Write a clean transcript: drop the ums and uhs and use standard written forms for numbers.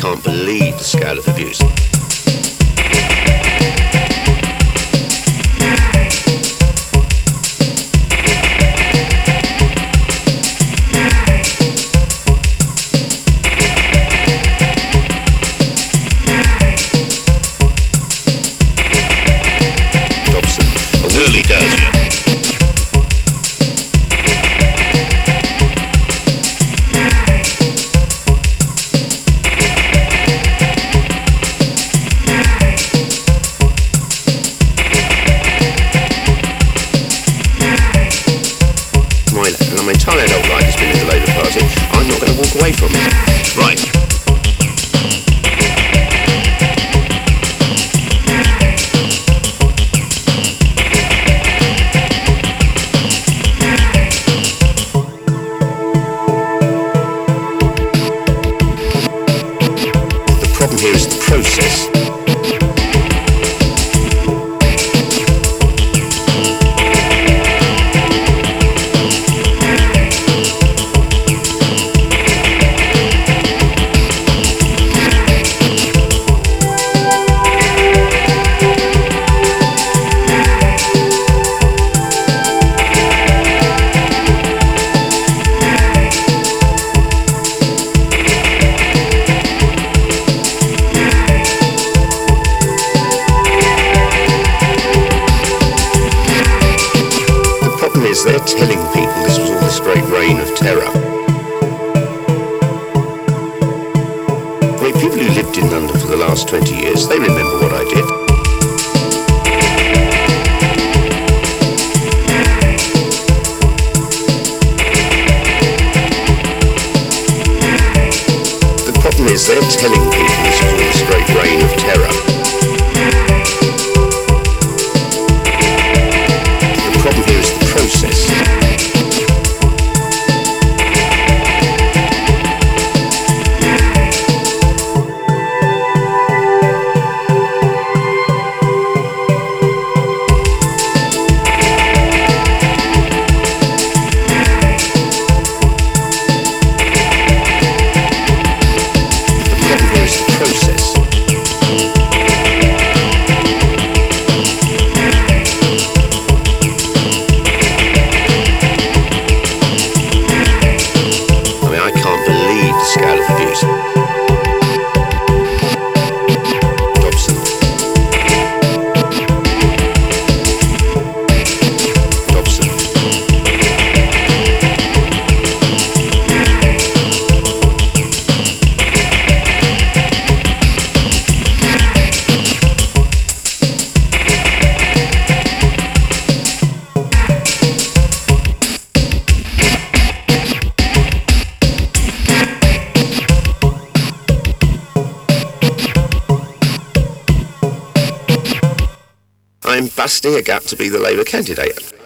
can't believe the scale of abuse. Early days. My entire adult life has been in the Labour Party. I'm not going to walk away from it. Right. The problem here is the process. They're telling people this was all this great reign of terror. Great people who lived in London for the last 20 years, they remember what I did. The problem is they're telling people this was all this great reign of terror. The problem here is the process. Scale of abuse. Dobson. Dobson. I'm busting a gap to be the Labour candidate.